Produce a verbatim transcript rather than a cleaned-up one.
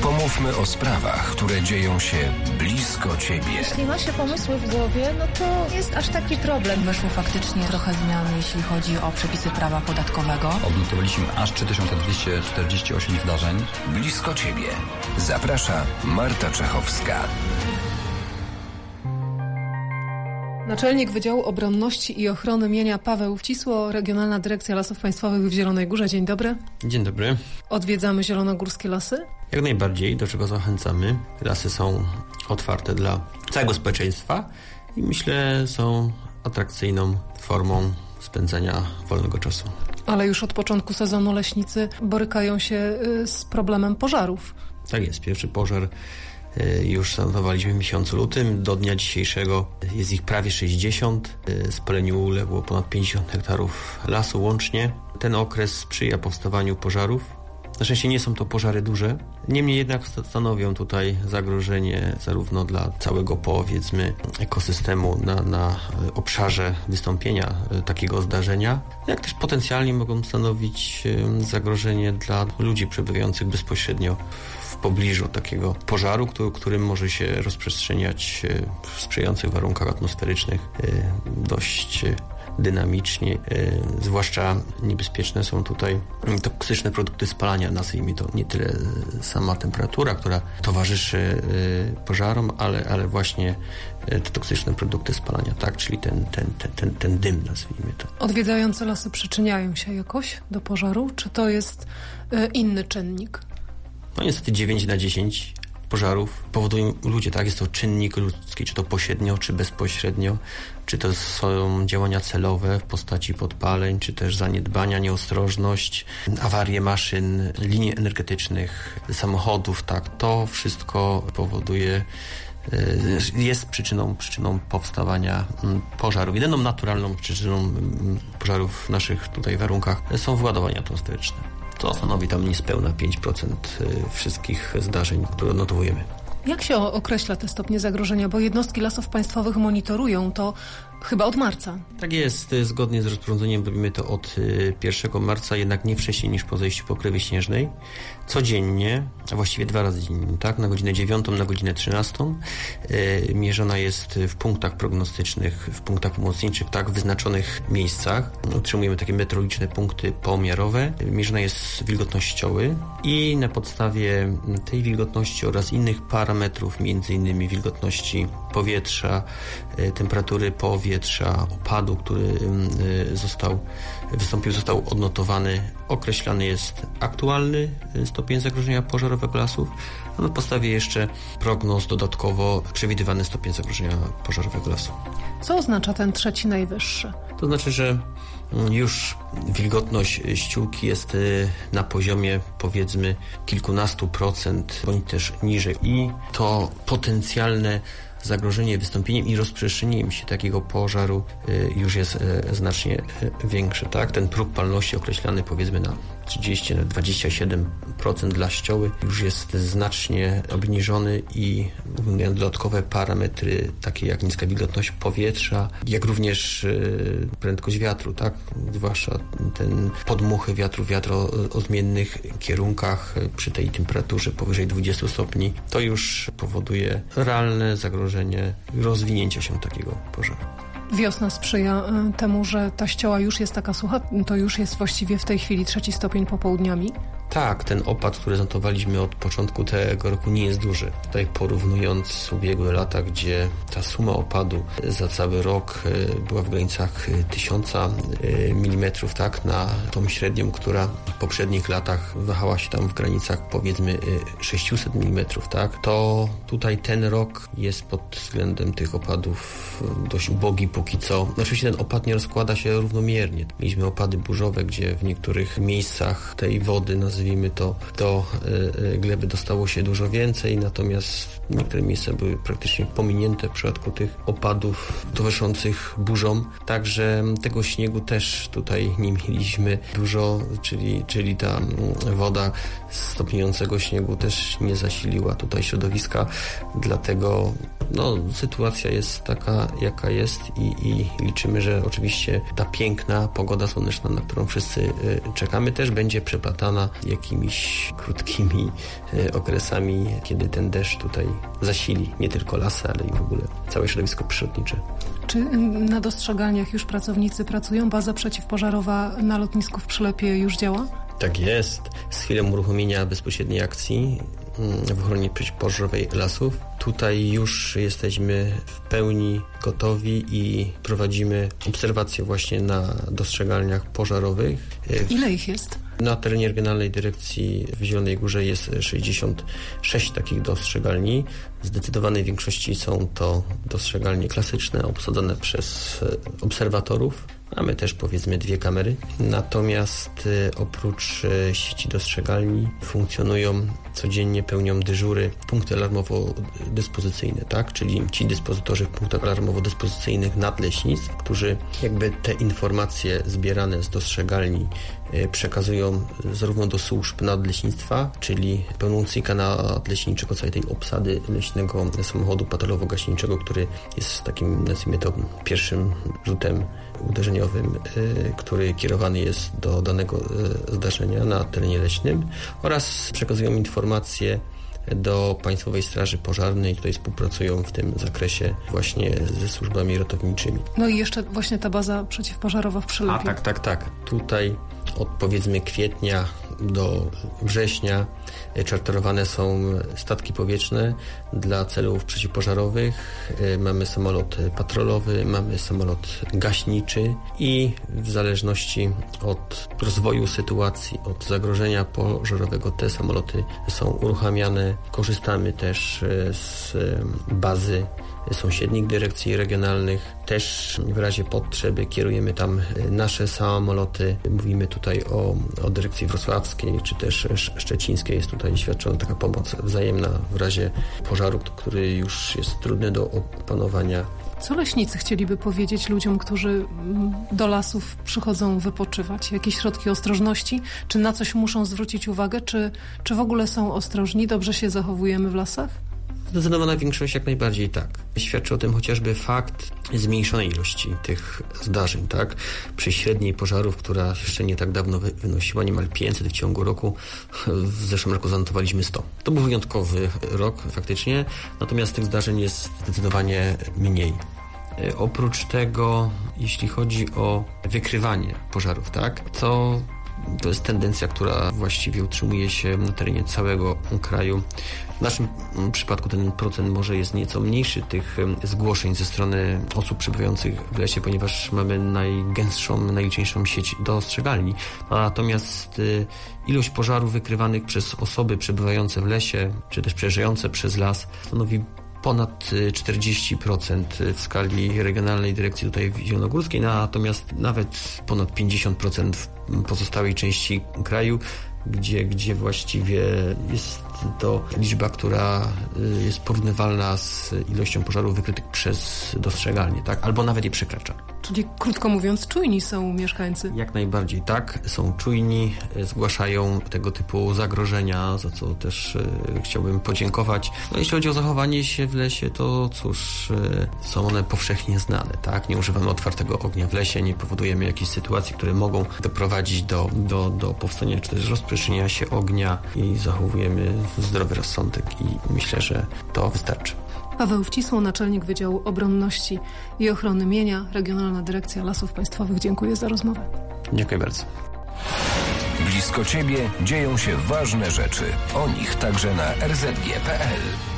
Pomówmy o sprawach, które dzieją się blisko Ciebie. Jeśli ma się pomysły w głowie, no to jest aż taki problem. Weszło faktycznie trochę zmian, jeśli chodzi o przepisy prawa podatkowego. Odnotowaliśmy aż trzy tysiące dwieście czterdzieści osiem zdarzeń. Blisko Ciebie. Zaprasza Marta Czechowska. Naczelnik Wydziału Obronności i Ochrony Mienia Paweł Wcisło, Regionalna Dyrekcja Lasów Państwowych w Zielonej Górze. Dzień dobry. Dzień dobry. Odwiedzamy zielonogórskie lasy? Jak najbardziej, do czego zachęcamy. Lasy są otwarte dla całego społeczeństwa i myślę są atrakcyjną formą spędzania wolnego czasu. Ale już od początku sezonu leśnicy borykają się z problemem pożarów. Tak jest, pierwszy pożar już zanotowaliśmy w miesiącu lutym. Do dnia dzisiejszego jest ich prawie sześćdziesiąt. Spaleniu uległo ponad pięćdziesiąt hektarów lasu łącznie. Ten okres sprzyja powstawaniu pożarów. Na szczęście nie są to pożary duże. Niemniej jednak stanowią tutaj zagrożenie zarówno dla całego, powiedzmy, ekosystemu na, na obszarze wystąpienia takiego zdarzenia, jak też potencjalnie mogą stanowić zagrożenie dla ludzi przebywających bezpośrednio w pobliżu takiego pożaru, który, którym może się rozprzestrzeniać w sprzyjających warunkach atmosferycznych dość dynamicznie. E, zwłaszcza niebezpieczne są tutaj toksyczne produkty spalania, nazwijmy to. Nie tyle sama temperatura, która towarzyszy e, pożarom, ale, ale właśnie e, te toksyczne produkty spalania, tak? Czyli ten, ten, ten, ten, ten dym, nazwijmy to. Odwiedzające lasy przyczyniają się jakoś do pożaru? Czy to jest e, inny czynnik? No niestety dziewięć na dziesięć pożarów powodują ludzie, tak? Jest to czynnik ludzki, czy to pośrednio, czy bezpośrednio, czy to są działania celowe w postaci podpaleń, czy też zaniedbania, nieostrożność, awarie maszyn, linii energetycznych, samochodów, tak? To wszystko powoduje, jest przyczyną, przyczyną powstawania pożarów. Jedyną naturalną przyczyną pożarów w naszych tutaj warunkach są wyładowania atmosferyczne. To stanowi tam niespełna pięć procent wszystkich zdarzeń, które notujemy. Jak się określa te stopnie zagrożenia? Bo jednostki lasów państwowych monitorują to chyba od marca. Tak jest. Zgodnie z rozporządzeniem robimy to od pierwszego marca, jednak nie wcześniej niż po zejściu pokrywy śnieżnej. Codziennie, a właściwie dwa razy dziennie, tak? Na godzinę dziewiątą, na godzinę trzynastą e, mierzona jest w punktach prognostycznych, w punktach pomocniczych, tak? W wyznaczonych miejscach. Otrzymujemy takie meteorologiczne punkty pomiarowe. Mierzona jest wilgotność ścioły i na podstawie tej wilgotności oraz innych parametrów, między innymi wilgotności powietrza, e, temperatury powietrza, opadu, który e, został, wystąpił, został odnotowany, określany jest aktualny stopień zagrożenia pożarowego lasów, a na podstawie jeszcze prognoz dodatkowo przewidywany stopień zagrożenia pożarowego lasu. Co oznacza ten trzeci najwyższy? To znaczy, że już wilgotność ściółki jest na poziomie, powiedzmy, kilkunastu procent, bądź też niżej i to potencjalne zagrożenie wystąpieniem i rozprzestrzenieniem się takiego pożaru już jest znacznie większe, tak? Ten próg palności określany, powiedzmy, na trzydzieści do dwudziestu siedmiu procent dla ścioły już jest znacznie obniżony i uwzględniając dodatkowe parametry, takie jak niska wilgotność powietrza, jak również prędkość wiatru, tak? Zwłaszcza ten podmuchy wiatru, wiatr o, o zmiennych kierunkach przy tej temperaturze powyżej dwudziestu stopni, to już powoduje realne zagrożenie rozwinięcia się takiego pożaru. Wiosna sprzyja temu, że ta ścioła już jest taka sucha, to już jest właściwie w tej chwili trzeci stopień popołudniami. Tak, ten opad, który zanotowaliśmy od początku tego roku, nie jest duży. Tutaj porównując ubiegłe lata, gdzie ta suma opadu za cały rok była w granicach tysiąca milimetrów, tak, na tą średnią, która w poprzednich latach wahała się tam w granicach, powiedzmy, sześćset milimetrów, tak, to tutaj ten rok jest pod względem tych opadów dość ubogi póki co. Oczywiście ten opad nie rozkłada się równomiernie. Mieliśmy opady burzowe, gdzie w niektórych miejscach tej wody, nazwijmy to, do y, gleby dostało się dużo więcej, natomiast niektóre miejsca były praktycznie pominięte w przypadku tych opadów towarzyszących burzom. Także tego śniegu też tutaj nie mieliśmy dużo, czyli, czyli ta woda z stopniującego śniegu też nie zasiliła tutaj środowiska, dlatego No, sytuacja jest taka, jaka jest i, i liczymy, że oczywiście ta piękna pogoda słoneczna, na którą wszyscy y, czekamy, też będzie przeplatana jakimiś krótkimi y, okresami, kiedy ten deszcz tutaj zasili nie tylko lasy, ale i w ogóle całe środowisko przyrodnicze. Czy na dostrzegalniach już pracownicy pracują? Baza przeciwpożarowa na lotnisku w Przylepie już działa? Tak jest. Z chwilą uruchomienia bezpośredniej akcji w ochronie przeciwpożarowej lasów. Tutaj już jesteśmy w pełni gotowi i prowadzimy obserwacje właśnie na dostrzegalniach pożarowych. Ile ich jest? Na terenie Regionalnej Dyrekcji w Zielonej Górze jest sześćdziesiąt sześć takich dostrzegalni. W zdecydowanej większości są to dostrzegalnie klasyczne, obsadzone przez obserwatorów. Mamy też powiedzmy dwie kamery. Natomiast oprócz sieci dostrzegalni funkcjonują codziennie, pełnią dyżury punkty alarmowo-dyspozycyjne, tak? Czyli ci dyspozytorzy w punktach alarmowo-dyspozycyjnych nadleśnictw, którzy jakby te informacje zbierane z dostrzegalni przekazują zarówno do służb nadleśnictwa, czyli pełnomocnika nadleśniczego całej tej obsady leśnego samochodu patrolowo-gaśniczego, który jest takim, nazwijmy to, pierwszym rzutem uderzeniowym, który kierowany jest do danego zdarzenia na terenie leśnym, oraz przekazują informacje do Państwowej Straży Pożarnej, tutaj współpracują w tym zakresie właśnie ze służbami ratowniczymi. No i jeszcze właśnie ta baza przeciwpożarowa w Przylepie. A tak, tak, tak. Tutaj od powiedzmy kwietnia do września czarterowane są statki powietrzne dla celów przeciwpożarowych. Mamy samolot patrolowy, mamy samolot gaśniczy i w zależności od rozwoju sytuacji, od zagrożenia pożarowego te samoloty są uruchamiane. Korzystamy też z bazy sąsiednich dyrekcji regionalnych. Też w razie potrzeby kierujemy tam nasze samoloty. Mówimy tutaj o, o dyrekcji wrocławskiej, czy też szczecińskiej. Jest tutaj świadczona taka pomoc wzajemna w razie pożaru, który już jest trudny do opanowania. Co leśnicy chcieliby powiedzieć ludziom, którzy do lasów przychodzą wypoczywać? Jakieś środki ostrożności? Czy na coś muszą zwrócić uwagę? Czy, czy w ogóle są ostrożni? Dobrze się zachowujemy w lasach? Zdecydowana większość jak najbardziej tak. Świadczy o tym chociażby fakt zmniejszonej ilości tych zdarzeń, tak? Przy średniej pożarów, która jeszcze nie tak dawno wynosiła niemal pięćset w ciągu roku, w zeszłym roku zanotowaliśmy sto. To był wyjątkowy rok faktycznie, natomiast tych zdarzeń jest zdecydowanie mniej. Oprócz tego, jeśli chodzi o wykrywanie pożarów, tak? To To jest tendencja, która właściwie utrzymuje się na terenie całego kraju. W naszym przypadku ten procent może jest nieco mniejszy tych zgłoszeń ze strony osób przebywających w lesie, ponieważ mamy najgęstszą, najliczniejszą sieć dostrzegalni. Natomiast ilość pożarów wykrywanych przez osoby przebywające w lesie, czy też przejeżdżające przez las stanowi ponad czterdzieści procent w skali Regionalnej Dyrekcji tutaj Zielonogórskiej, natomiast nawet ponad pięćdziesiąt procent w pozostałej części kraju, gdzie, gdzie właściwie jest to liczba, która jest porównywalna z ilością pożarów wykrytych przez dostrzegalnie, tak? Albo nawet je przekracza. Czyli krótko mówiąc, czujni są mieszkańcy? Jak najbardziej tak, są czujni, zgłaszają tego typu zagrożenia, za co też e, chciałbym podziękować. No jeśli chodzi o zachowanie się w lesie, to cóż, e, są one powszechnie znane, tak? Nie używamy otwartego ognia w lesie, nie powodujemy jakichś sytuacji, które mogą doprowadzić do, do, do powstania czy też rozprzestrzeniania się ognia i zachowujemy zdrowy rozsądek i myślę, że to wystarczy. Paweł Wcisło, naczelnik Wydziału Obronności i Ochrony Mienia, Regionalna Dyrekcja Lasów Państwowych. Dziękuję za rozmowę. Dziękuję bardzo. Blisko Ciebie dzieją się ważne rzeczy. O nich także na er zet gie kropka pe el.